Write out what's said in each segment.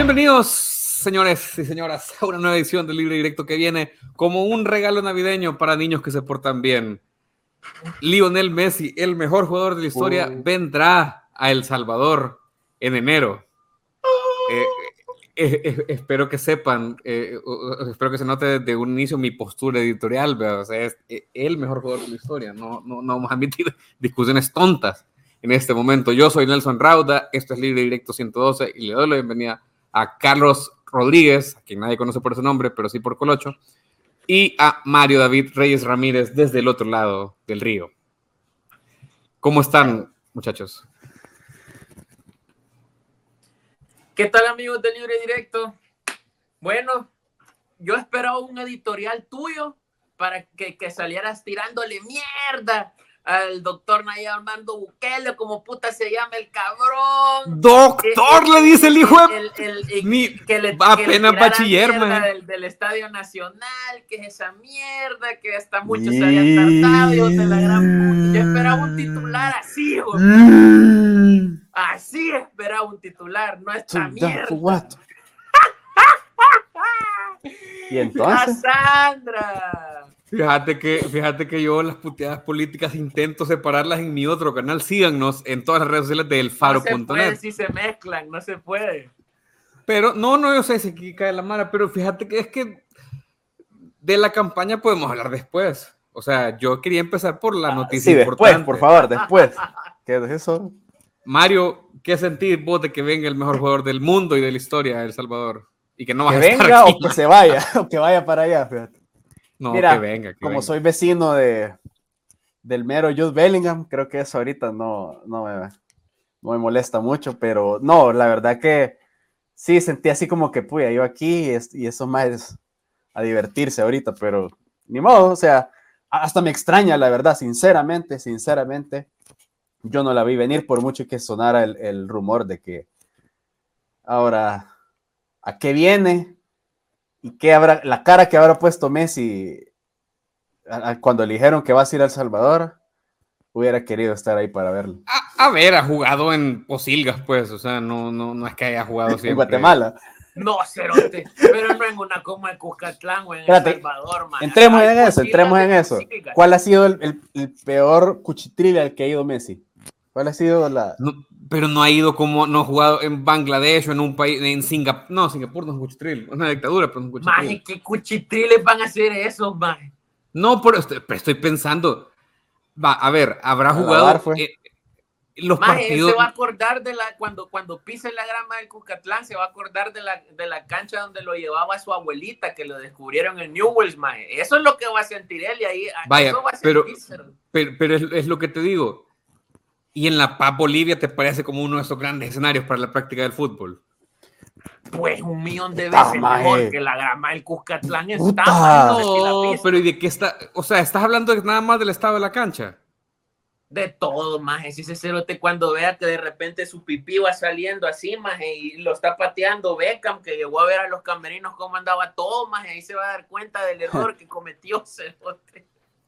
Bienvenidos, señores y señoras, a una nueva edición del Libre Directo que viene como un regalo navideño para niños que se portan bien. Lionel Messi, el mejor jugador de la historia, vendrá a El Salvador en enero. Espero que sepan, espero que se note desde un inicio mi postura editorial, ¿verdad? O sea, es el mejor jugador de la historia. No vamos a admitir discusiones tontas en este momento. Yo soy Nelson Rauda, esto es Libre Directo 112 y le doy la bienvenida a Carlos Rodríguez, a quien nadie conoce por ese nombre, pero sí por Colocho, y a Mario David Reyes Ramírez desde el otro lado del río. ¿Cómo están, muchachos? ¿Qué tal, amigos de Libre Directo? Bueno, yo esperaba un editorial tuyo para que salieras tirándole mierda al doctor Nayib Armando Bukele, como puta se llama el cabrón. ¡Doctor! Le dice el hijo de... apenas bachiller, man. Del Estadio Nacional, que es esa mierda, que hasta muchos se habían tratado, hijos de la gran puta. Yo esperaba un titular así, güey. Así esperaba un titular, no esta mierda. ¿Y entonces? ¡Cassandra! Fíjate que yo las puteadas políticas intento separarlas en mi otro canal. Síganos en todas las redes sociales de elfaro.net. No se puede si se mezclan, no se puede. Pero, yo sé si aquí cae la mara, pero fíjate que es que de la campaña podemos hablar después. O sea, yo quería empezar por la noticia importante. Después, por favor, después. ¿Qué es eso? Mario, ¿qué sentís vos de que venga el mejor jugador del mundo y de la historia de El Salvador? Y que no vas a estar venga aquí. O que se vaya, o que vaya para allá, fíjate. No, mira, que venga. Como soy vecino del mero Jude Bellingham, creo que eso ahorita no me molesta mucho, pero no, la verdad que sí sentí así como que, puya, yo aquí y eso más es a divertirse ahorita, pero ni modo, o sea, hasta me extraña, la verdad, sinceramente, yo no la vi venir por mucho que sonara el rumor de que ahora, ¿a qué viene? ¿Y qué habrá, la cara que habrá puesto Messi cuando le dijeron que vas a ir a El Salvador? Hubiera querido estar ahí para verlo. A ver, ha jugado en Posilgas, pues, o sea, no es que haya jugado siempre. En Guatemala. No, cerote, pero no en una como en Cuscatlán o en El Salvador, man. Entremos en eso. ¿Cuál ha sido el peor cuchitril al que ha ido Messi? ¿Cuál ha sido la...? No, pero no ha ido no ha jugado en Bangladesh o en un país, en Singapur. No, Singapur no es un cuchitril, es una dictadura, pero no es un cuchitril. Maje, ¿qué cuchitriles van a hacer esos, maje? No, pero estoy pensando, a ver, habrá jugado los maje, partidos. Se va a acordar de cuando pise la grama del Cuscatlán, se va a acordar de la cancha donde lo llevaba su abuelita, que lo descubrieron en Newells, maje. Eso es lo que va a sentir él y ahí. Vaya, eso va a pero es lo que te digo. ¿Y en La Paz, Bolivia, te parece como uno de esos grandes escenarios para la práctica del fútbol? Pues 1,000,000 de veces mejor que la grama del Cuscatlán está. No, pero ¿y de qué está? O sea, ¿estás hablando nada más del estado de la cancha? De todo, maje. Si ese cerote cuando vea que de repente su pipí va saliendo así, maje, y lo está pateando Beckham, que llegó a ver a los camerinos cómo andaba todo, maje, ahí se va a dar cuenta del error que cometió cerote.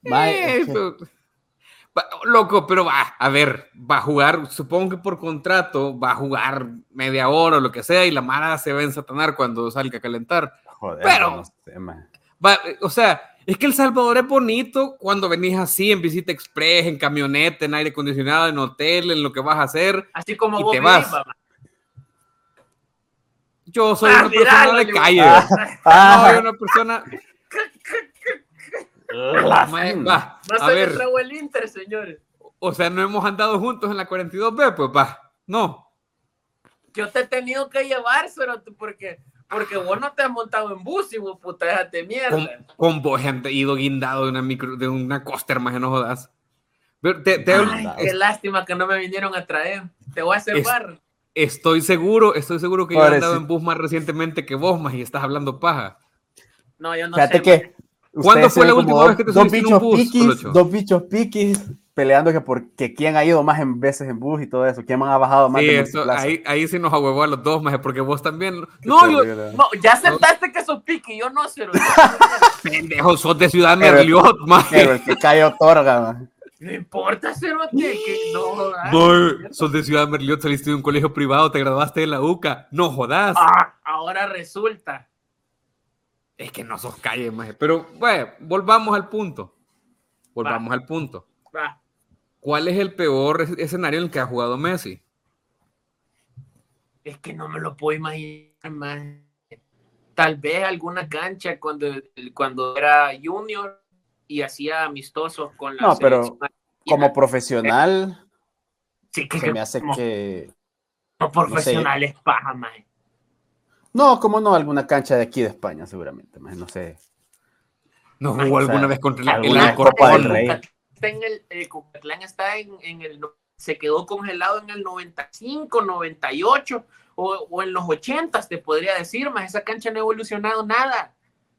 Loco, pero va a jugar, supongo que por contrato va a jugar media hora o lo que sea y la mara se va a ensatanar cuando salga a calentar. Joder, pero, no sé, man. O sea, es que El Salvador es bonito cuando venís así en visita express, en camioneta, en aire acondicionado, en hotel, en lo que vas a hacer. Así como y vos te vas. Yo soy una persona de calle. No, soy una persona... No se le tragó el Inter, señores. O sea, no hemos andado juntos en la 42B, pues no. Yo te he tenido que llevar, porque vos no te has montado en bus y vos puta, déjate mierda. Con vos he ido guindado de una coaster, más que no jodas. Pero qué lástima que no me vinieron a traer. Te voy a hacer barro. Estoy seguro que yo he andado en bus más recientemente que vos, más y estás hablando paja. No, yo no Fíjate sé. Que ¿Cuándo fue la última vez que te subiste en un bus? Dos bichos piquis peleando porque quién ha ido más veces en bus y todo eso, quién ha bajado más de eso, ahí sí nos ahuevó a los dos, más porque vos también. No, ya aceptaste que sos piqui, yo no sé. Pendejo, sos de Ciudad Merliot, más. Pero el que cae otorga, man. No importa, cerote, que no. Sos de Ciudad Merliot, saliste de un colegio privado, te graduaste de la UCA, no jodas. ahora resulta. Es que no sos calle, maje. Pero, bueno, volvamos al punto. Va. ¿Cuál es el peor escenario en el que ha jugado Messi? Es que no me lo puedo imaginar, más. Tal vez alguna cancha cuando era junior y hacía amistosos con la No, pero selección. como profesional, Sí, se me hace que... Como profesional es paja, más. No, como no, alguna cancha de aquí de España, seguramente, maje, no sé. ¿No jugó alguna vez contra alguna Copa del Rey? El Cucatlán está se quedó congelado en el 95, 98 o en los 80, te podría decir, más esa cancha no ha evolucionado nada.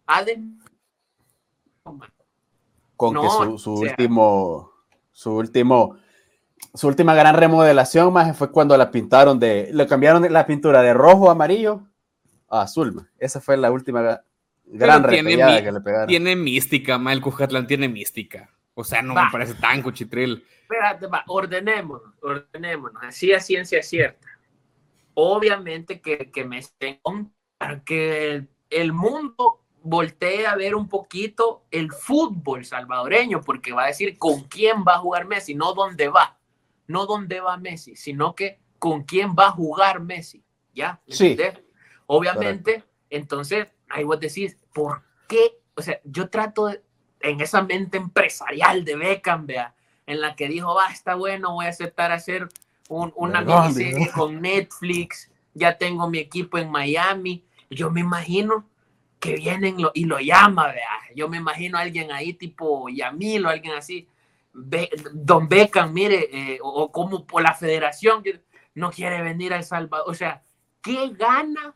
Con que su última gran remodelación, más fue cuando la pintaron le cambiaron la pintura de rojo a amarillo a azul, maje. Esa fue la última gran repegada que le pegaron. Tiene mística, el Cucatlán tiene mística. O sea, no me parece tan cuchitril. Espérate, ordenémonos, así a ciencia cierta. Obviamente que me estén para que el mundo voltee a ver un poquito el fútbol salvadoreño, porque va a decir con quién va a jugar Messi, no dónde va Messi, sino que con quién va a jugar Messi, ¿ya? Sí. Obviamente, correcto. Entonces, ahí vos decís, ¿por qué? O sea, yo trato en esa mente empresarial de Beckham, vea, en la que dijo, está bueno, voy a aceptar hacer una miniserie con Netflix, ya tengo mi equipo en Miami. Yo me imagino que vienen y lo llama, vea. Yo me imagino a alguien ahí tipo Yamil o alguien así, Don Beckham, mire, o como por la federación que no quiere venir a El Salvador. O sea, ¿qué gana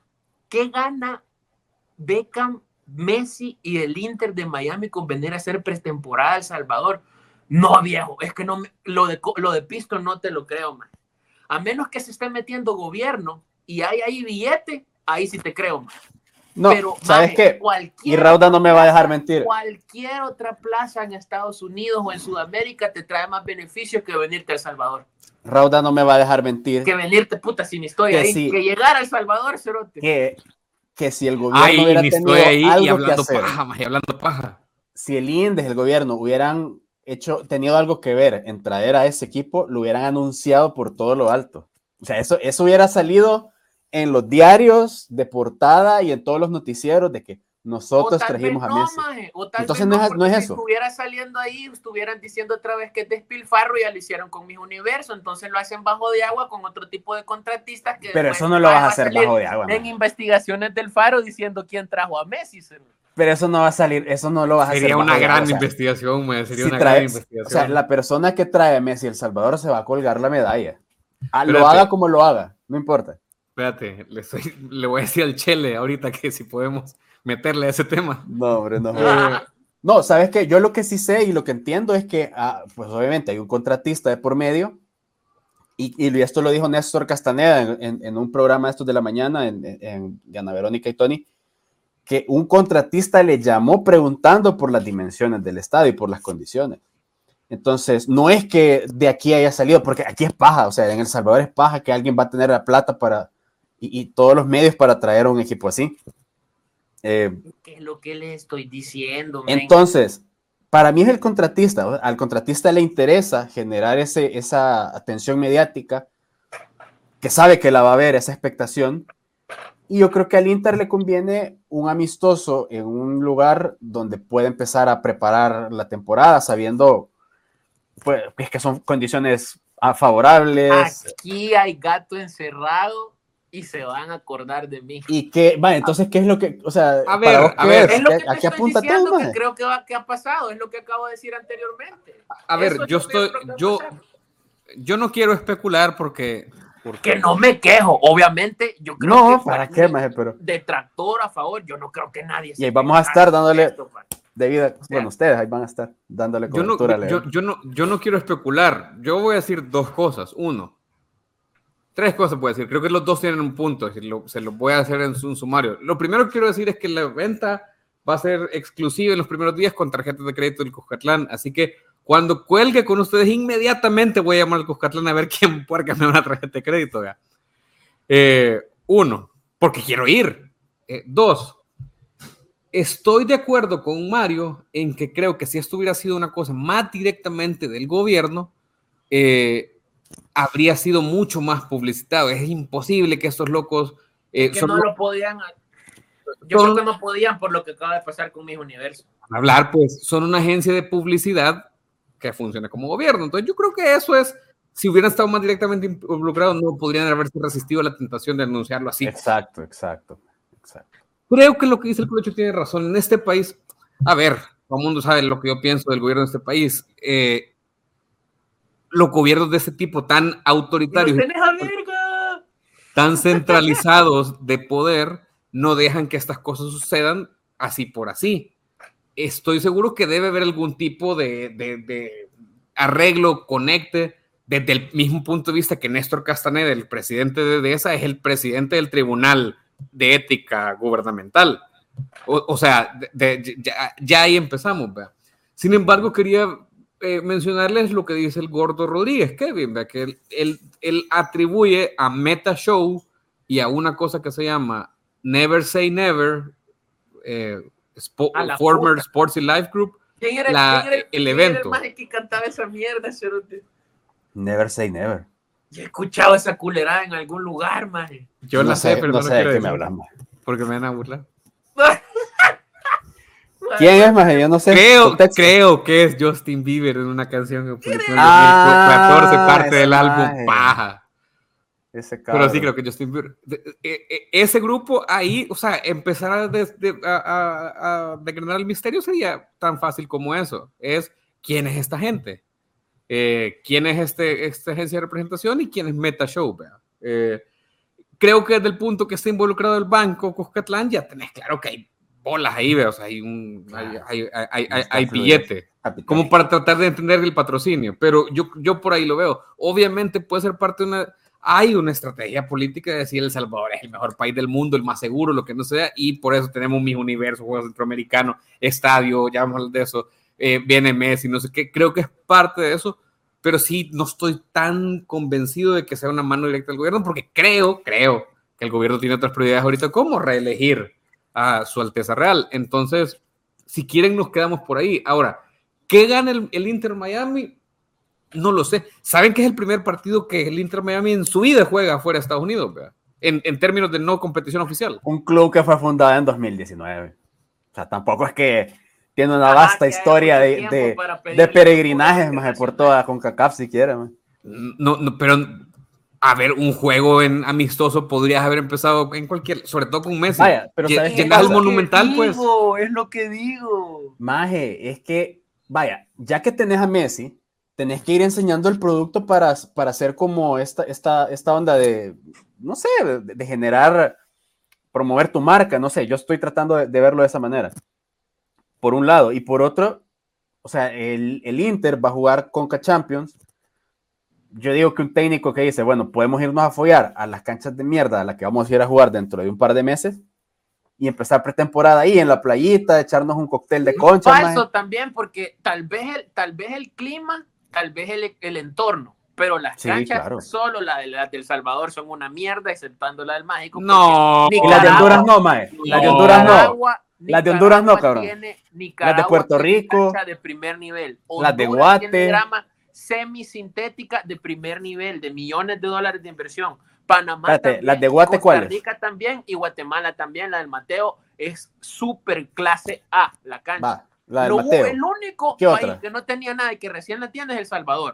Beckham, Messi y el Inter de Miami con venir a hacer pretemporada a El Salvador? No, viejo, es que no lo de Pisto no te lo creo, man. A menos que se esté metiendo gobierno y hay ahí billete, ahí sí te creo, man. No, pero, ¿sabes qué? Y Rauda no me va a dejar mentir. Cualquier otra plaza en Estados Unidos o en Sudamérica te trae más beneficios que venirte a El Salvador. Rauda no me va a dejar mentir. Que venirte, puta, si ni estoy ahí. Sí, que llegar a El Salvador, cerote. Que si el gobierno hubiera tenido algo que hacer. Hablando paja. Si el INDES, el gobierno, hubieran tenido algo que ver en traer a ese equipo, lo hubieran anunciado por todo lo alto. O sea, eso hubiera salido en los diarios de portada y en todos los noticieros de que nosotros trajimos a Messi. Entonces no es eso. Si estuviera saliendo ahí, estuvieran diciendo otra vez que es despilfarro, ya lo hicieron con Mis Universo, entonces lo hacen bajo de agua con otro tipo de contratistas que pero eso no lo vas a hacer bajo de agua. En investigaciones del Faro diciendo quién trajo a Messi. Pero eso no va a salir, eso no lo vas a hacer. Sería una gran investigación, sería una gran investigación. O sea, la persona que trae a Messi a El Salvador se va a colgar la medalla. Lo haga como lo haga, no importa. Espérate, le voy a decir al Chele ahorita que si podemos meterle a ese tema. No, hombre, no. No, ¿sabes qué? Yo lo que sí sé y lo que entiendo es que, pues obviamente hay un contratista de por medio y esto lo dijo Néstor Castaneda en un programa estos de la mañana en Ana Verónica y Tony, que un contratista le llamó preguntando por las dimensiones del estadio y por las condiciones. Entonces, no es que de aquí haya salido, porque aquí es paja, o sea, en El Salvador es paja que alguien va a tener la plata y todos los medios para traer a un equipo así. ¿Qué es lo que le estoy diciendo? Entonces, para mí es el contratista. Al contratista le interesa generar esa atención mediática, que sabe que la va a haber, esa expectación. Y yo creo que al Inter le conviene un amistoso en un lugar donde puede empezar a preparar la temporada, sabiendo pues, que son condiciones favorables. Aquí hay gato encerrado y se van a acordar de mí. Y que, vale, entonces, ¿qué es lo que, o sea, a ver, es lo que te estoy diciendo, que creo que ha pasado, es lo que acabo de decir anteriormente. A ver, yo no quiero especular porque que no me quejo, obviamente, yo creo no, que ¿para qué, maje? Pero detractor a favor, yo no creo que nadie y ahí vamos a estar dándole bueno, ustedes ahí van a estar dándole cobertura. Yo no quiero especular, yo voy a decir dos cosas. Tres cosas voy a decir, creo que los dos tienen un punto, se los voy a hacer en un sumario. Lo primero que quiero decir es que la venta va a ser exclusiva en los primeros días con tarjetas de crédito del Cuscatlán, así que cuando cuelgue con ustedes inmediatamente voy a llamar al Cuscatlán a ver quién puede cambiar una tarjeta de crédito. Porque quiero ir, Dos, estoy de acuerdo con Mario en que creo que si esto hubiera sido una cosa más directamente del gobierno, habría sido mucho más publicitado. Es imposible que estos locos... que no lo podían... Yo creo que no podían por lo que acaba de pasar con Mis Universo. Hablar, pues, son una agencia de publicidad que funciona como gobierno. Entonces yo creo que eso es... Si hubieran estado más directamente involucrados, no podrían haberse resistido a la tentación de anunciarlo así. Exacto. Creo que lo que dice el Colocho tiene razón. En este país, a ver, todo el mundo sabe lo que yo pienso del gobierno de este país. Los gobiernos de este tipo tan autoritarios, tan centralizados de poder, no dejan que estas cosas sucedan así por así. Estoy seguro que debe haber algún tipo de arreglo, conecte, desde el mismo punto de vista que Néstor Castaneda, el presidente de esa, es el presidente del Tribunal de Ética Gubernamental. O sea, ya ahí empezamos, ¿verdad? Sin embargo, quería mencionarles lo que dice el Gordo Rodríguez, Kevin, ¿verdad? Que él atribuye a Meta Show y a una cosa que se llama Never Say Never, former puta. Sports and Life Group, ¿Quién era el evento. ¿Quién era el que cantaba esa mierda, cerote? Never Say Never. Yo he escuchado esa culerada en algún lugar, maje. Yo no la sé, pero no sé de qué me hablas, maje. Porque me van a burlar. ¿Quién es, maje? Yo no sé. Creo que es Justin Bieber en una canción que publicó en 2014, parte del álbum Paja. Pero sí, creo que Justin Bieber. Ese grupo ahí, o sea, empezar a decretar el misterio sería tan fácil como eso. Es, ¿quién es esta gente? ¿Quién es esta agencia de representación y quién es Meta Show? Creo que desde el punto que está involucrado el banco Cuscatlán ya tenés claro que hay bolas ahí, o sea, hay billete, como para tratar de entender el patrocinio, pero yo por ahí lo veo. Obviamente puede ser parte de hay una estrategia política de decir El Salvador es el mejor país del mundo, el más seguro, lo que no sea, y por eso tenemos Mis Universo, Juegos Centroamericanos, estadio, ya vamos a hablar de eso. Viene Messi, no sé qué, creo que es parte de eso, pero sí no estoy tan convencido de que sea una mano directa del gobierno, porque creo que el gobierno tiene otras prioridades ahorita, como reelegir a Su Alteza Real. Entonces, si quieren nos quedamos por ahí. Ahora, ¿qué gana el Inter Miami? No lo sé. ¿Saben que es el primer partido que el Inter Miami en su vida juega fuera de Estados Unidos? En términos de no competición oficial. Un club que fue fundado en 2019. O sea, tampoco es que tiene una vasta historia de peregrinajes más por toda CONCACAF siquiera. No, pero a ver, un juego amistoso podrías haber empezado en cualquier, sobre todo con Messi. Vaya, pero llegas al Monumental, pues. Es lo que digo. Maje, es que, vaya, ya que tenés a Messi, tenés que ir enseñando el producto para hacer como esta onda de, no sé, de generar, promover tu marca, no sé, yo estoy tratando de verlo de esa manera. Por un lado, y por otro, o sea, el Inter va a jugar Conca Champions. Yo digo que un técnico que dice, bueno, podemos irnos a follar a las canchas de mierda a las que vamos a ir a jugar dentro de un par de meses y empezar pretemporada ahí en la playita, echarnos un cóctel de concha. Falso también, porque tal vez el clima, tal vez el entorno, pero las canchas, claro, solo las del Salvador son una mierda, exceptuando la del Mágico. No, y las de Honduras no, mae. Las de Honduras no. Las de Honduras no, cabrón. Las de Puerto Rico. De primer nivel. Las de Guate. Semisintética de primer nivel, de millones de dólares de inversión. Panamá también, las de Guate, ¿cuáles? Costa Rica también y Guatemala también. La del Mateo es súper clase A, la cancha. Va, la del Mateo. El único país que no tenía nada y que recién la tiene es El Salvador.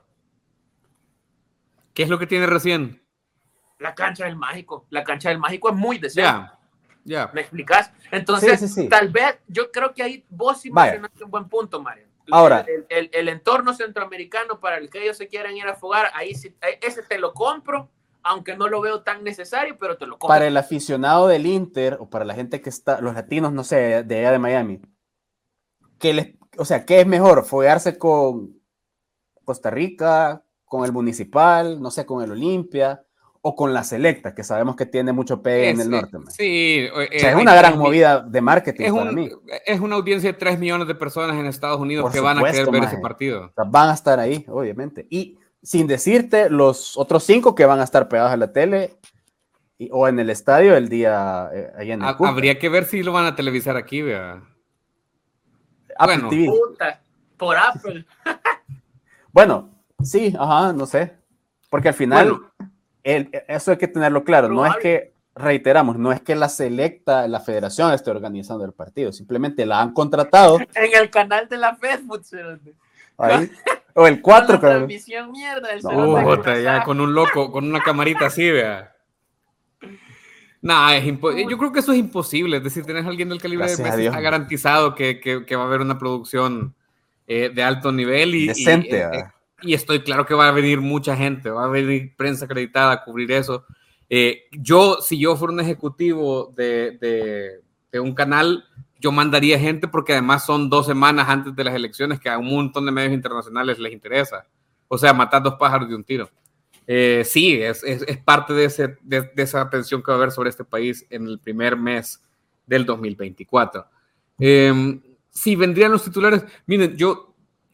¿Qué es lo que tiene recién? La cancha del Mágico. La cancha del Mágico es muy decente. Ya. ¿Me explicas? Entonces, sí. Tal vez, yo creo que ahí vos sí mencionaste un buen punto, Mario. Ahora, el entorno centroamericano para el que ellos se quieran ir a jugar, ahí sí, ese te lo compro, aunque no lo veo tan necesario, pero te lo compro. Para el aficionado del Inter, o para la gente que está, los latinos, no sé, de allá de Miami, ¿qué es mejor? ¿Foguearse con Costa Rica, con el Municipal, no sé, con el Olimpia, o con la Selecta, que sabemos que tiene mucho pegue en el norte? Sí. O sea, es una gran movida de marketing para mí. Es una audiencia de 3 millones de personas en Estados Unidos que van a querer ver ese partido. O sea, van a estar ahí, obviamente. Y sin decirte los otros 5 que van a estar pegados a la tele o en el estadio el día ahí en el Cúcuta. Habría que ver si lo van a televisar aquí, vea. Apple Bueno. TV. Puta, por Apple. Bueno, sí, ajá, no sé. Porque al final, Bueno. eso hay que tenerlo claro. No es Probable. que, reiteramos, no es que la federación esté organizando el partido. Simplemente la han contratado En el canal de la Facebook, ahí. O el con 4, la creo. transmisión mierda del No, Cerote de Puta, ya Curazao. con un loco, con una camarita así, vea. Nah, yo creo que eso es imposible. Es decir, tenés a alguien del calibre Gracias de a Messi, Dios. está garantizado que va a haber una producción de alto nivel Decente, ¿verdad? y estoy claro que va a venir mucha gente, va a venir prensa acreditada a cubrir eso. Si yo fuera un ejecutivo de un canal, yo mandaría gente porque además son 2 semanas antes de las elecciones que a un montón de medios internacionales les interesa. O sea, matar 2 pájaros de un tiro. Sí, es parte de esa tensión que va a haber sobre este país en el primer mes del 2024. Si vendrían los titulares, miren, yo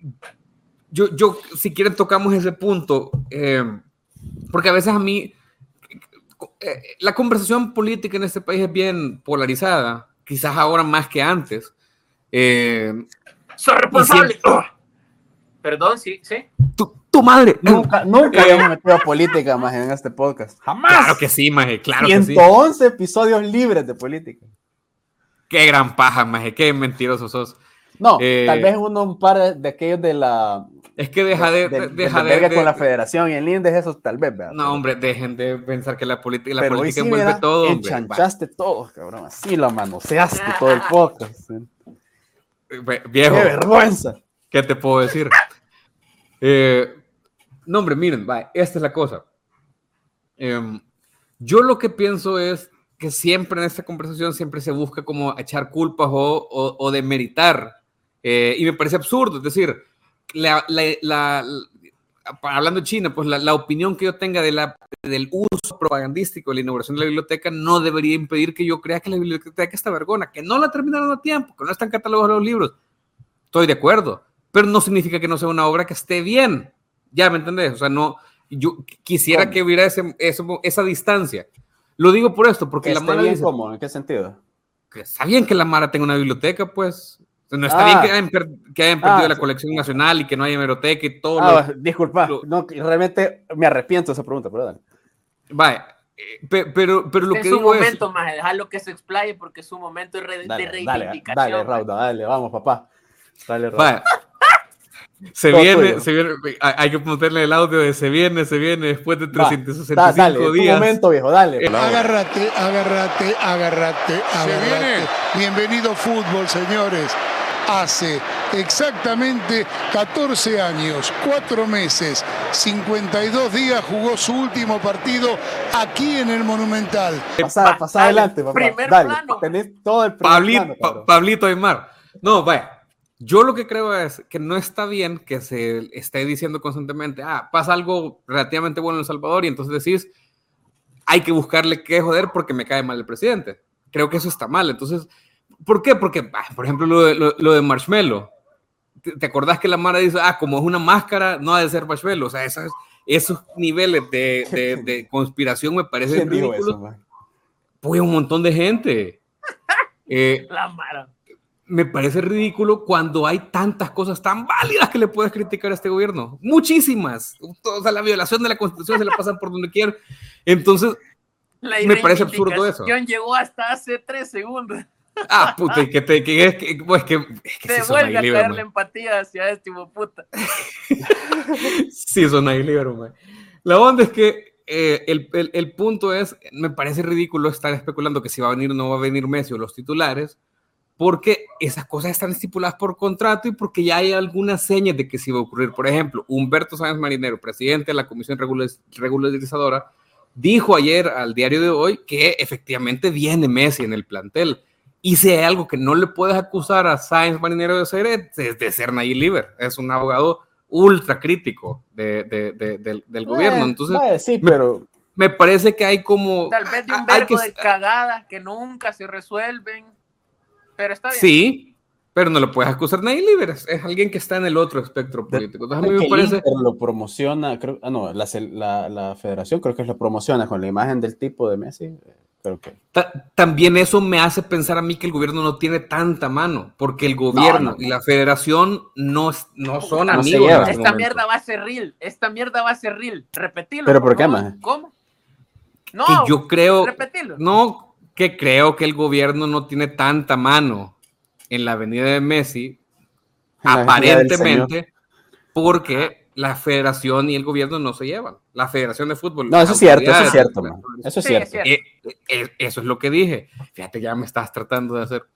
si quieren tocamos ese punto, porque a veces a mí la conversación política en este país es bien polarizada, quizás ahora más que antes. Soy responsable. Perdón, sí. Tu madre. Nunca habíamos metido a política más en este podcast. Jamás. Claro que sí, maje, claro que sí. 111 episodios libres de política. Qué gran paja, maje, qué mentiroso sos. No, tal vez un par de aquellos de la... Es que deja de con la federación y el INDES, esos tal vez, ¿verdad? No, hombre, dejen de pensar que la política sí, envuelve mira, todo, enchanchaste todo, cabrón. Así la manoseaste todo el podcast. Viejo. ¡Qué vergüenza! ¿Qué te puedo decir? No, hombre, miren, esta es la cosa. Yo lo que pienso es que siempre en esta conversación siempre se busca como echar culpas o demeritar. Y me parece absurdo, es decir, hablando de China, pues la opinión que yo tenga del uso propagandístico de la inauguración de la biblioteca no debería impedir que yo crea que la biblioteca está vergona, que no la terminaron a tiempo, que no están catalogados los libros. Estoy de acuerdo, pero no significa que no sea una obra que esté bien. ¿Ya me entendés? O sea, no, yo quisiera que hubiera esa distancia. Lo digo por esto, porque ¿Que la esté Mara bien dice, cómo? ¿En qué sentido? que está bien que la Mara tenga una biblioteca, pues. No está bien que hayan perdido la colección nacional y que no haya hemeroteca y todo. Disculpa, no, realmente me arrepiento de esa pregunta, pero dale. Vaya, pero lo que digo es... Es su momento, maje, dejarlo que se explaye porque es su momento de reivindicación. Dale, Rauda, dale, vamos, papá. Dale, Rauda. Vaya. Se viene, hay que ponerle el audio de se viene después de 365 dale, días. Tu momento, viejo, dale. Agárrate. Se viene. Bienvenido fútbol, señores. Hace exactamente 14 años, 4 meses, 52 días jugó su último partido aquí en el Monumental. Pasa adelante, papá. Primer dale, plano. Tenés todo el primer plano. Pablito Aymar. No, vaya. Yo lo que creo es que no está bien que se esté diciendo constantemente, pasa algo relativamente bueno en El Salvador y entonces decís, hay que buscarle qué joder porque me cae mal el presidente. Creo que eso está mal. Entonces, ¿por qué? Porque, por ejemplo, lo de Marshmello. ¿Te acordás que la Mara dice, como es una máscara, no ha de ser Marshmello? O sea, esos niveles de conspiración me parecen ridículos. Pues un montón de gente. La Mara. Me parece ridículo cuando hay tantas cosas tan válidas que le puedes criticar a este gobierno. Muchísimas. O sea, la violación de la Constitución se la pasan por donde quieran. Entonces, me parece absurdo eso. Llegó hasta hace 3 segundos. Puta, que te vuelve a caer la empatía hacia este tipo puta. Sí, son ahí libero, man. La onda es que el punto es, me parece ridículo estar especulando que si va a venir o no va a venir Messi o los titulares, porque esas cosas están estipuladas por contrato y porque ya hay algunas señas de que sí va a ocurrir. Por ejemplo, Humberto Sáenz Marinero, presidente de la Comisión Regularizadora, dijo ayer al Diario de Hoy que efectivamente viene Messi en el plantel. Y si hay algo que no le puedes acusar a Sáenz Marinero de ser, es de ser Nayib Líber. Es un abogado ultra crítico del gobierno. Entonces, sí, pero... me parece que hay como... Tal vez de un verbo de cagadas que nunca se resuelven. Pero está bien. Sí, pero no lo puedes acusar nadie libre, es alguien que está en el otro espectro político. Entonces a mí me parece... Inter lo promociona, creo, la federación creo que lo promociona con la imagen del tipo de Messi, creo que... También eso me hace pensar a mí que el gobierno no tiene tanta mano, porque el gobierno y la federación no son amigos. Esta mierda va a ser real, repetilo. ¿Pero por qué, más? ¿Cómo? No, que yo creo... repetilo. No, que creo que el gobierno no tiene tanta mano en la avenida de Messi, aparentemente, porque la federación y el gobierno no se llevan. La federación de fútbol. No, eso es cierto, man. Eso es cierto. Eso es lo que dije. Fíjate, ya me estás tratando de hacer.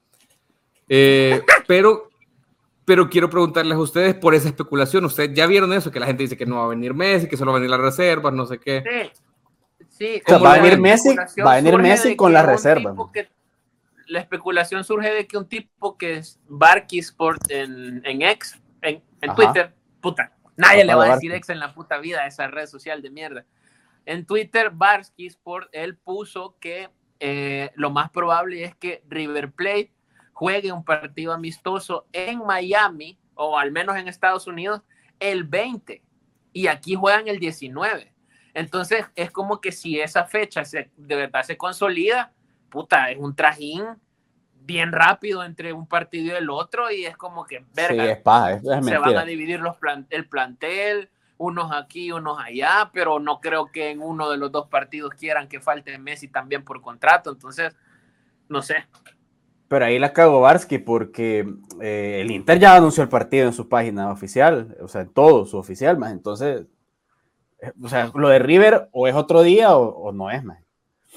Pero quiero preguntarles a ustedes por esa especulación. Ustedes ya vieron eso, que la gente dice que no va a venir Messi, que solo va a venir las reservas, no sé qué. Sí. O sea, va a venir Messi con las reservas. La especulación surge de que un tipo que es Barky Sport en Twitter, puta, nadie le va a decir ex en la puta vida a esa red social de mierda. En Twitter, Barky Sport, él puso que lo más probable es que River Plate juegue un partido amistoso en Miami, o al menos en Estados Unidos, el 20, y aquí juegan el 19. Entonces, es como que si esa fecha de verdad se consolida, puta, es un trajín bien rápido entre un partido y el otro, y es como que, verga, sí, es paja, se van a dividir el plantel, unos aquí, unos allá, pero no creo que en uno de los dos partidos quieran que falte Messi también por contrato, entonces, no sé. Pero ahí la cago Barsky, porque el Inter ya anunció el partido en su página oficial, o sea, en todo su oficial, más entonces, o sea, lo de River o es otro día o no es, más.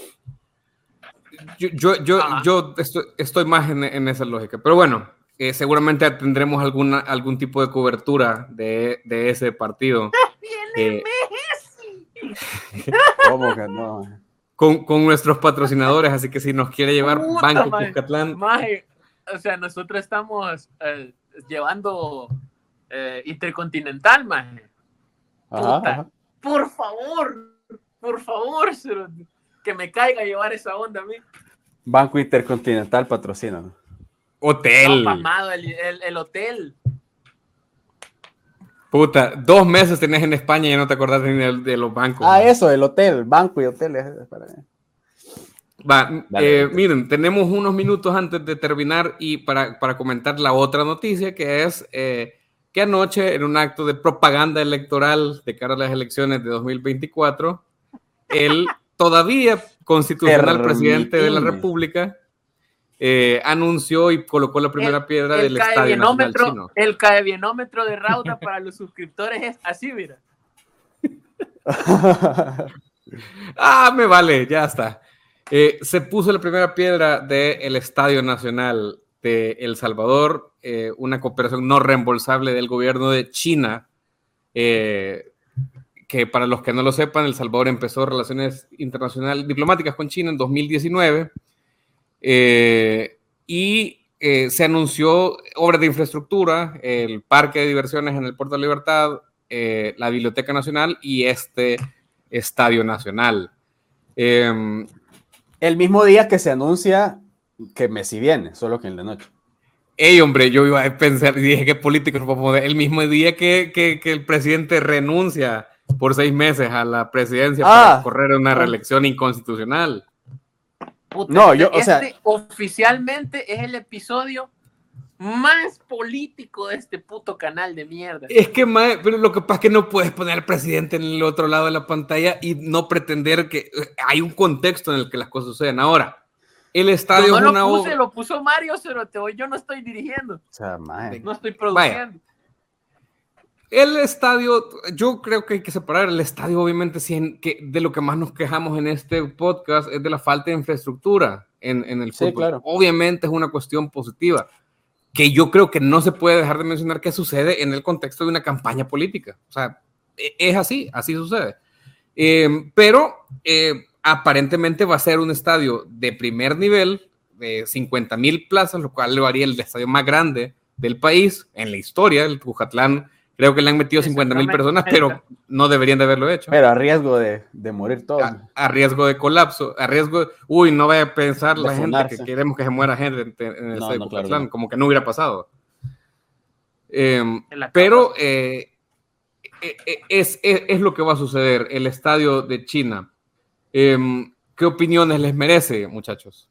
Yo estoy más en esa lógica, pero bueno, seguramente tendremos algún tipo de cobertura de ese partido. ¡Viene Messi! ¿Cómo que no? Con nuestros patrocinadores, así que si nos quiere llevar Banco Cuscatlán. O sea, nosotros estamos llevando Intercontinental, maje. Ajá. Por favor, que me caiga a llevar esa onda a mí. Banco Intercontinental patrocina, ¿no? Hotel. No, pasmado, el hotel. Puta, 2 meses tenés en España y no te acordás ni de los bancos. Ah, ¿no? Eso, el hotel, banco y hotel. Miren, tenemos unos minutos antes de terminar y para comentar la otra noticia, que es que anoche, en un acto de propaganda electoral de cara a las elecciones de 2024, el todavía constitucional presidente de la República anunció y colocó la primera piedra del Estadio Nacional Chino. El caebienómetro de Rauda para los suscriptores es así, mira. Me vale, ya está. Se puso la primera piedra del Estadio Nacional de El Salvador, una cooperación no reembolsable del gobierno de China, que para los que no lo sepan, El Salvador empezó relaciones internacionales diplomáticas con China en 2019, y se anunció obras de infraestructura, el parque de diversiones en el Puerto de Libertad, la Biblioteca Nacional y este Estadio Nacional. El mismo día que se anuncia que Messi viene, solo que en la noche. Hombre, yo iba a pensar y dije que políticos el mismo día que el presidente renuncia por 6 meses a la presidencia para correr una reelección inconstitucional. Puta, no, oficialmente es el episodio más político de este puto canal de mierda. Es que, pero lo que pasa es que no puedes poner al presidente en el otro lado de la pantalla y no pretender que hay un contexto en el que las cosas suceden. Ahora, el estadio es una obra. Lo puso Mario Cerote, yo no estoy dirigiendo. O sea, no estoy produciendo. Vaya. El estadio, yo creo que hay que separar el estadio, obviamente, que de lo que más nos quejamos en este podcast es de la falta de infraestructura en el fútbol. Sí, claro. Obviamente es una cuestión positiva, que yo creo que no se puede dejar de mencionar que sucede en el contexto de una campaña política. O sea, es así sucede. Pero aparentemente va a ser un estadio de primer nivel, de 50,000 plazas, lo cual lo haría el estadio más grande del país en la historia. El Cuscatlán Creo que le han metido 50,000 personas, pero no deberían de haberlo hecho. Pero a riesgo de morir todos. A riesgo de colapso, a riesgo de, uy, no vaya a pensar De la gente funarse. que queremos que se muera gente en el estadio de claro, Cucatlán, no. como que no hubiera pasado. Pero es lo que va a suceder. El estadio de China. ¿Qué opiniones les merece, muchachos?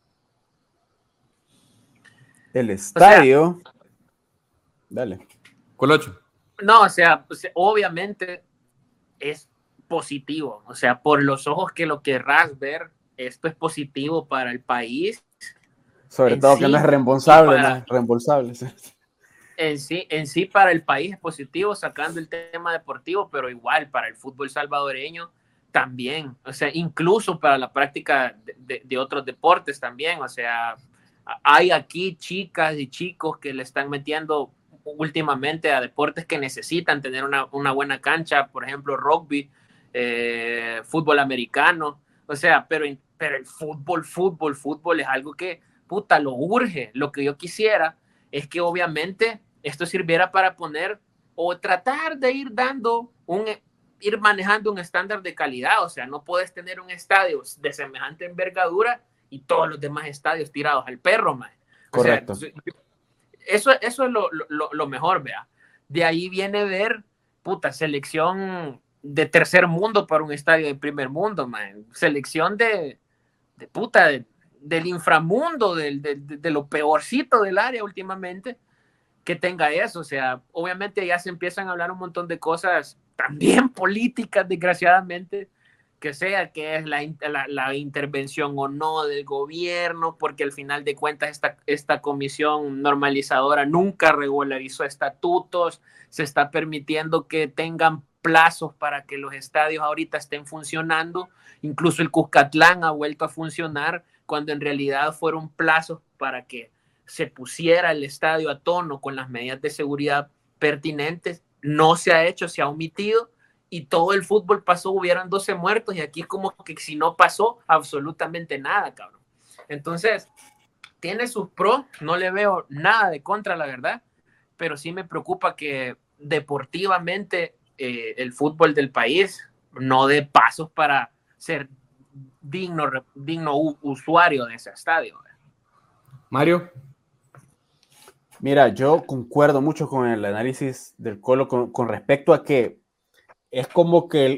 El estadio. Dale. Colocho. No, o sea, obviamente es positivo. O sea, por los ojos que lo querrás ver, esto es positivo para el país. Sobre todo que no es reembolsable, ¿no? Reembolsable. En sí para el país es positivo, sacando el tema deportivo, pero igual para el fútbol salvadoreño también. O sea, incluso para la práctica de otros deportes también. O sea, hay aquí chicas y chicos que le están metiendo últimamente a deportes que necesitan tener una buena cancha, por ejemplo, rugby, fútbol americano. O sea, pero el fútbol es algo que, puta, lo urge. Lo que yo quisiera es que obviamente esto sirviera para poner o tratar de ir manejando un estándar de calidad. O sea, no puedes tener un estadio de semejante envergadura y todos los demás estadios tirados al perro, man. Correcto. O sea, eso es lo mejor, vea. De ahí viene ver, puta, selección de tercer mundo para un estadio de primer mundo, man. Selección del inframundo, de lo peorcito del área últimamente, que tenga eso. O sea, obviamente ya se empiezan a hablar un montón de cosas también políticas, desgraciadamente, que sea que es la intervención o no del gobierno, porque al final de cuentas esta comisión normalizadora nunca regularizó estatutos, se está permitiendo que tengan plazos para que los estadios ahorita estén funcionando, incluso el Cuscatlán ha vuelto a funcionar cuando en realidad fueron plazos para que se pusiera el estadio a tono con las medidas de seguridad pertinentes. No se ha hecho, se ha omitido, y todo el fútbol pasó, hubieron 12 muertos, y aquí como que si no pasó absolutamente nada, cabrón. Entonces, tiene sus pros, no le veo nada de contra, la verdad, pero sí me preocupa que deportivamente el fútbol del país no dé pasos para ser digno usuario de ese estadio. Mario. Mira, yo concuerdo mucho con el análisis del Colo con respecto a que es como que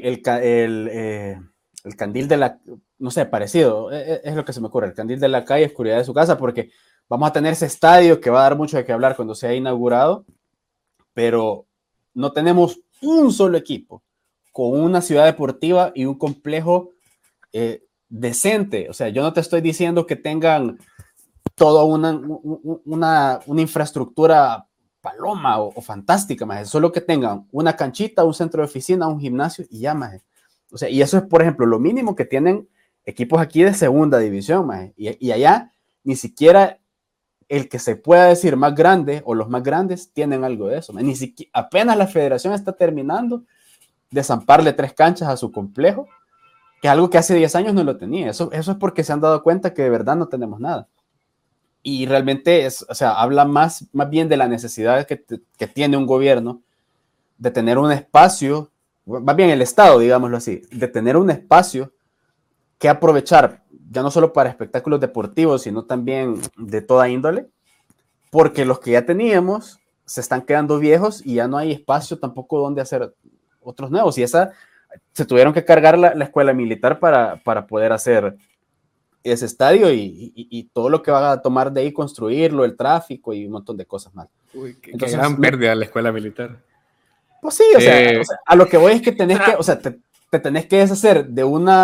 el candil de la, no sé, parecido, es lo que se me ocurre, el candil de la calle, oscuridad de su casa, porque vamos a tener ese estadio que va a dar mucho de qué hablar cuando sea inaugurado, pero no tenemos un solo equipo con una ciudad deportiva y un complejo decente. O sea, yo no te estoy diciendo que tengan toda una infraestructura paloma o fantástica, maje. Solo que tengan una canchita, un centro de oficina, un gimnasio y ya, maje. O sea, y eso es, por ejemplo, lo mínimo que tienen equipos aquí de segunda división, maje. Y allá ni siquiera el que se pueda decir más grande o los más grandes tienen algo de eso, maje. Ni siquiera, apenas la federación está terminando de zamparle 3 canchas a su complejo, que es algo que hace 10 años no lo tenía. Eso es porque se han dado cuenta que de verdad no tenemos nada. Y realmente o sea, habla más bien de la necesidad que tiene un gobierno de tener un espacio, más bien el Estado, digámoslo así, de tener un espacio que aprovechar, ya no solo para espectáculos deportivos, sino también de toda índole, porque los que ya teníamos se están quedando viejos y ya no hay espacio tampoco donde hacer otros nuevos. Y se tuvieron que cargar la escuela militar para poder hacer ese estadio y todo lo que va a tomar de ahí construirlo, el tráfico y un montón de cosas más. Uy, qué gran pérdida la escuela militar. Pues sí, o sea, a lo que voy es que tenés que, o sea, te tenés que deshacer de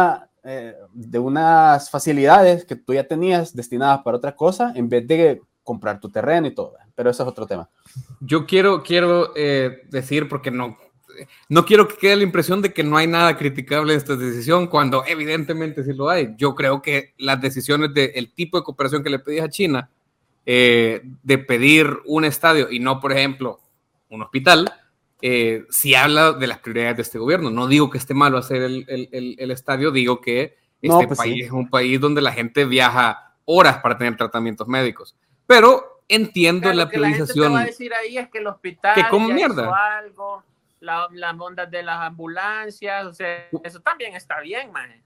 unas facilidades que tú ya tenías destinadas para otra cosa en vez de comprar tu terreno y todo. Pero eso es otro tema. Yo quiero decir, porque no quiero que quede la impresión de que no hay nada criticable en esta decisión, cuando evidentemente sí lo hay. Yo creo que las decisiones del tipo de cooperación que le pedís a China, de pedir un estadio y no, por ejemplo, un hospital, sí habla de las prioridades de este gobierno. No digo que esté malo hacer el estadio, digo que país es un país donde la gente viaja horas para tener tratamientos médicos. Pero entiendo la priorización. Lo que la gente te va a decir ahí es que el hospital que como mierda. hizo algo las ondas de las ambulancias, o sea, eso también está bien, maje.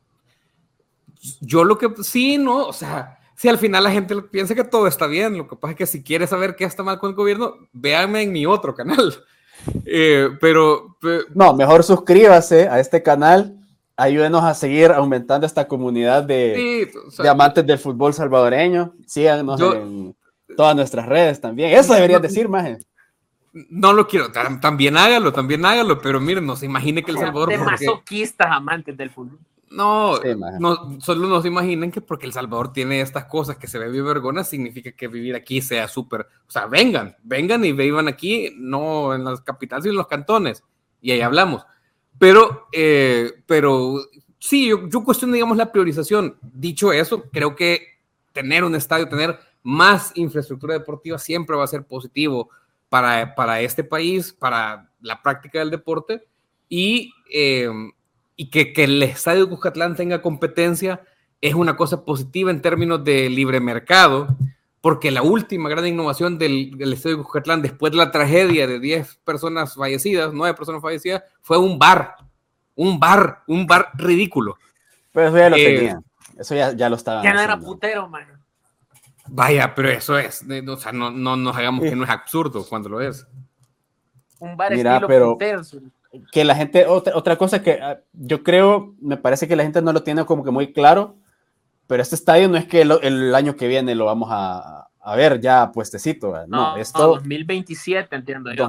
Yo lo que sí, no, o sea, si al final la gente piensa que todo está bien, lo que pasa es que si quieres saber qué está mal con el gobierno, véanme en mi otro canal. Pero no, mejor suscríbase a este canal, ayúdenos a seguir aumentando esta comunidad de, sí, o sea, de amantes del fútbol salvadoreño. Síganos en todas nuestras redes también. Eso deberías decir, maje. No lo quiero, también hágalo, pero miren, no se imagine que El Salvador... De masoquistas amantes del fútbol. No, sí, no, solo no se imaginen que porque El Salvador tiene estas cosas que se ve bien vergonas, significa que vivir aquí sea súper, o sea, vengan y vivan aquí, no en las capitales sino en los cantones, y ahí hablamos. Pero sí, yo cuestiono, digamos, la priorización. Dicho eso, creo que tener un estadio, tener más infraestructura deportiva siempre va a ser positivo para este país, para la práctica del deporte, y que el estadio de Cuscatlán tenga competencia es una cosa positiva en términos de libre mercado, porque la última gran innovación del estadio de Cuscatlán, después de la tragedia de 9 personas fallecidas, fue un bar ridículo. Pero eso ya lo tenían, eso ya lo estaban haciendo. Ya no era putero, man. Vaya, pero eso es, o sea, no nos hagamos que no es absurdo cuando lo es. Un bar estilo putero. Que la gente, otra cosa que yo creo, me parece que la gente no lo tiene como que muy claro, pero este estadio no es que el año que viene lo vamos a ver ya puestecito, no, esto 2027, entiendo yo.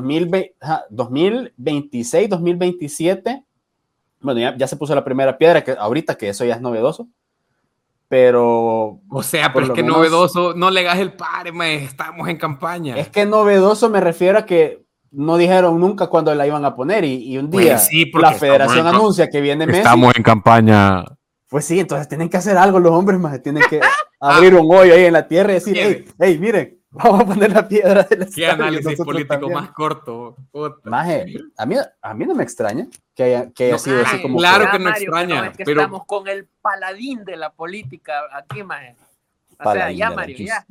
2026, 2027, bueno, ya se puso la primera piedra, que ahorita que eso ya es novedoso, pero... O sea, pero es que menos, novedoso, no le hagas el pare, estamos en campaña. Es que novedoso me refiero a que no dijeron nunca cuándo la iban a poner y un día pues sí, la federación anuncia que viene Messi. Estamos en campaña. Pues sí, entonces tienen que hacer algo los hombres, más tienen que abrir un hoyo ahí en la tierra y decir, hey, miren, vamos a poner la piedra del estadio. Qué análisis político también. Más corto. Maje, a mí no me extraña que haya sido así como... Claro que no extraña. No, es que pero... estamos con el paladín de la política aquí, maje. O sea, ya, Mario, ya.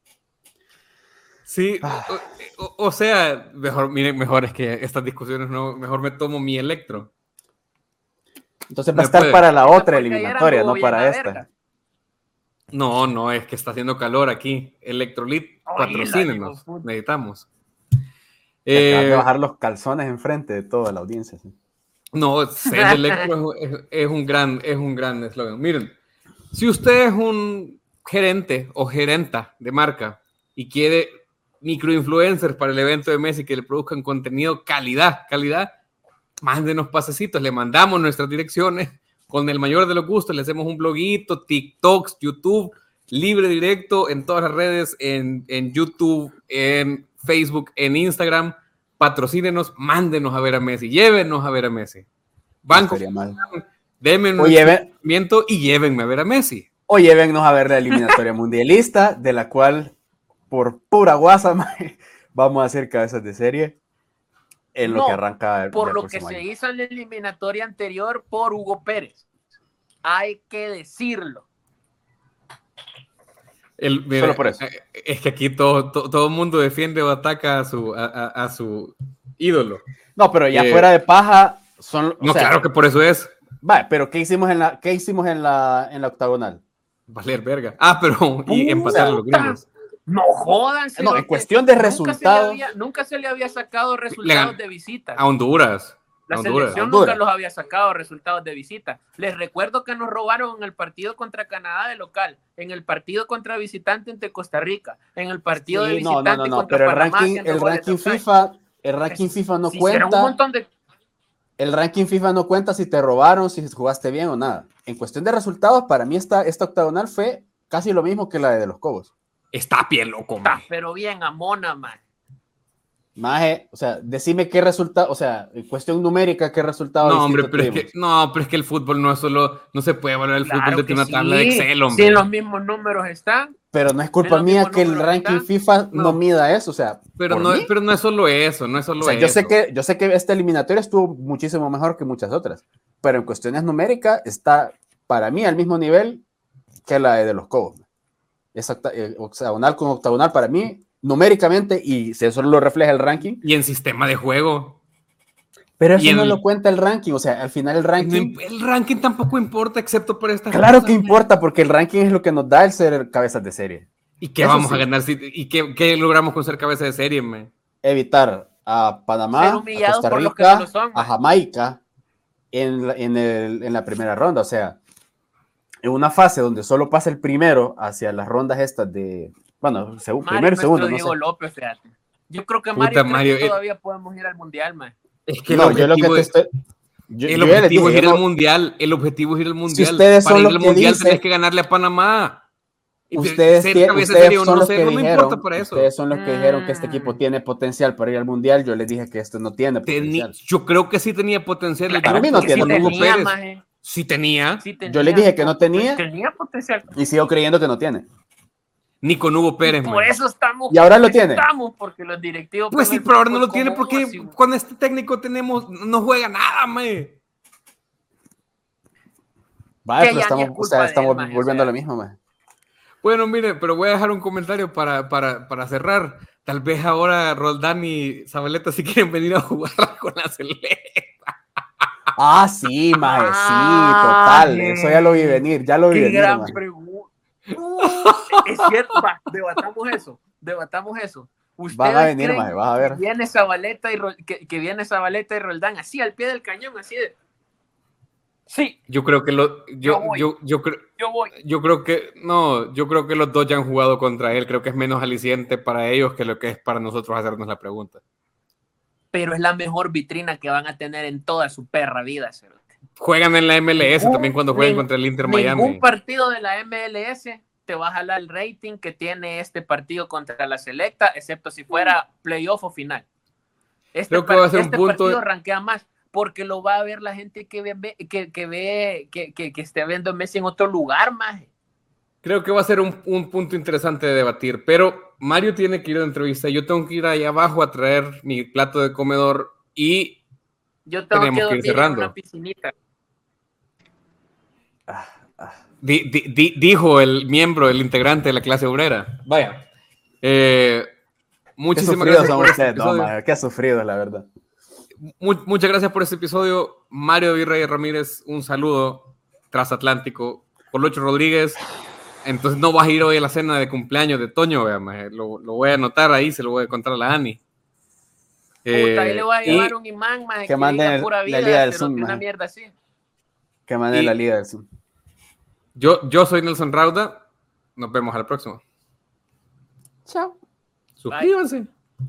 Sí, o sea, mejor es que estas discusiones mejor me tomo mi electro. Entonces va a estar para la otra eliminatoria, no para esta. Verga. No, es que está haciendo calor aquí. Electrolit, patrocínenos, necesitamos. De bajar los calzones enfrente de toda la audiencia. ¿Sí? No, ser electro es un gran eslogan. Miren, si usted es un gerente o gerenta de marca y quiere microinfluencers para el evento de Messi que le produzcan contenido calidad, mándenos pasecitos, le mandamos nuestras direcciones con el mayor de los gustos, le hacemos un bloguito, TikToks, YouTube, libre directo en todas las redes, en YouTube, en Facebook, en Instagram, patrocínenos, mándenos a ver a Messi, llévenos a ver a Messi. Banco, denme un seguimiento y llévenme a ver a Messi. O llévennos a ver la eliminatoria mundialista, de la cual por pura guasa vamos a hacer cabezas de serie en lo que arranca por lo que se hizo en la eliminatoria anterior por Hugo Pérez, hay que decirlo. Solo por eso. Es que aquí todo el mundo defiende o ataca a su ídolo. No, pero ya fuera de paja claro que por eso es. Vale, pero ¿qué hicimos en la octagonal? Valer verga. Pero y empatar a los gringos. No jodan. No, en cuestión de resultados. Nunca se le había sacado resultados de visita. A Honduras. La selección nunca los había sacado resultados de visita. Les recuerdo que nos robaron en el partido contra Canadá de local, en el partido contra visitante ante Costa Rica, en el partido de visitante contra pero Panamá. El ranking FIFA no cuenta. El ranking FIFA no cuenta si te robaron, si jugaste bien o nada. En cuestión de resultados, para mí esta octagonal fue casi lo mismo que la de los Cobos. Está bien loco, man. Pero bien, amona, man. Maje, o sea, decime qué resultado, o sea, en cuestión numérica, qué resultado. No, hombre, pero es que el fútbol no es solo, no se puede evaluar el fútbol de una tabla de Excel, hombre. Sí, los mismos números están. Pero no es culpa mía que el ranking FIFA no mida eso, o sea. Pero no es solo eso, no es solo eso. Yo sé que esta eliminatoria estuvo muchísimo mejor que muchas otras, pero en cuestiones numéricas está, para mí, al mismo nivel que la de los Cobos. Octagonal con octagonal, para mí, numéricamente, y eso lo refleja el ranking. Y en sistema de juego. Pero eso Y no lo cuenta el ranking, o sea, al final el ranking... El ranking tampoco importa, excepto por estas Claro cosas, que importa, porque el ranking es lo que nos da el ser cabezas de serie. ¿Y qué Eso vamos sí. a ganar? ¿Y qué logramos con ser cabeza de serie, man? Evitar a Panamá, Ser a humillados Costa por los que no Rica, lo son, a Jamaica en la primera ronda. O sea, en una fase donde solo pasa el primero hacia las rondas estas de, bueno, primero y segundo, no Diego sé. López, fíjate. Yo creo que Puta, Mario, Mario, todavía podemos ir al mundial, man. Es que No, yo lo que te estoy... el yo ya les objetivo dije, es ir yo al no- mundial. El objetivo es ir al Si mundial. ustedes Para son ir los al que mundial dicen... tenés que ganarle a Panamá. Y Ustedes, ser cabeza de ustedes serie o son no los ser, que no me importa dijeron, para eso. ustedes son los que dijeron que este equipo tiene potencial para ir al mundial. Yo les dije que este no tiene potencial. Yo creo que sí tenía potencial. El Para mí grupo no tiene con Hugo potencial. Pérez. Maje. Sí tenía. Sí Yo les dije que no tenía. Tenía potencial. Y sigo creyendo que no tiene. Ni con Hugo Pérez, Por man. eso estamos. Y ahora lo tiene. Estamos porque los directivos. Pues con sí, el pero ahora no fútbol lo tiene como porque así, con este técnico no juega nada, man. Vaya, Que pero ya ni es estamos culpa de él, estamos maje, volviendo o a sea. lo mismo, man. Bueno, mire, pero voy a dejar un comentario para cerrar. Tal vez ahora Roldán y Zabaleta sí quieren venir a jugar con la selecta. Ah, sí, maje, sí, total. Eso ya lo vi venir, ya lo vi Qué venir, gran maje. pregunta. Es cierto, va, debatamos eso. Van a venir, maje, vas a ver. Que viene Zabaleta que viene Zabaleta y Roldán así al pie del cañón, así de. Sí, Yo creo que Yo voy. yo creo que los dos ya han jugado contra él. Creo que es menos aliciente para ellos que lo que es para nosotros hacernos la pregunta. Pero es la mejor vitrina que van a tener en toda su perra vida, cerote. Juegan en la MLS también cuando juegan contra el Inter Miami. Ningún partido de la MLS te va a jalar el rating que tiene este partido contra la selecta, excepto si fuera playoff o final. Creo que va a ser un punto partido rankea más porque lo va a ver la gente que esté viendo a Messi en otro lugar, más. Creo que va a ser un punto interesante de debatir, pero Mario tiene que ir a la entrevista. Yo tengo que ir allá abajo a traer mi plato de comedor y yo tengo tenemos que que ir dormir en cerrando. una piscinita. Dijo el miembro, el integrante de la clase obrera. Vaya. Muchísimas gracias por este episodio. No, qué sufrido, la verdad. Muchas gracias por este episodio. Mario Virrey Ramírez, un saludo transatlántico. Colocho Rodríguez, entonces no vas a ir hoy a la cena de cumpleaños de Toño, lo voy a anotar ahí, se lo voy a contar a la Ani. Puta, ahí le voy a llevar un imán, más que manden pura vida, la liga del Zoom, una man. mierda así. Que manden la liga del Zoom. Yo soy Nelson Rauda. Nos vemos a la próxima. Chao. Suscríbanse.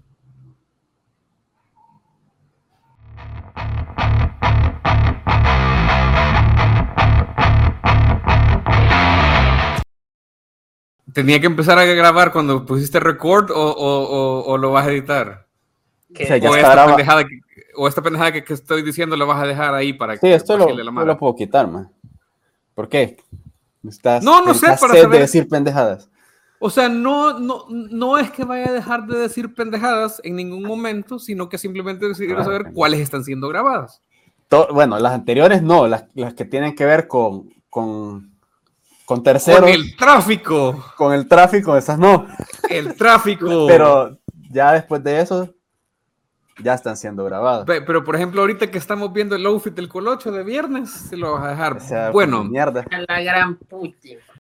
¿Tenía que empezar a grabar cuando pusiste record o lo vas a editar? O sea, ya esta pendejada que estoy diciendo la vas a dejar ahí para sí, que esto lo puedo quitar, man. ¿Por qué? No sé, para sed saber de decir pendejadas. O sea, no es que vaya a dejar de decir pendejadas en ningún momento, sino que simplemente quiero saber cuáles están siendo grabadas. Bueno, las anteriores no, las que tienen que ver con terceros. Con el tráfico. Con el tráfico, esas no. El tráfico. Pero ya después de eso, ya están siendo grabadas. Pero por ejemplo, ahorita que estamos viendo el outfit del Colocho de viernes, se lo vas a dejar. O sea, bueno. mierda. A la gran puta.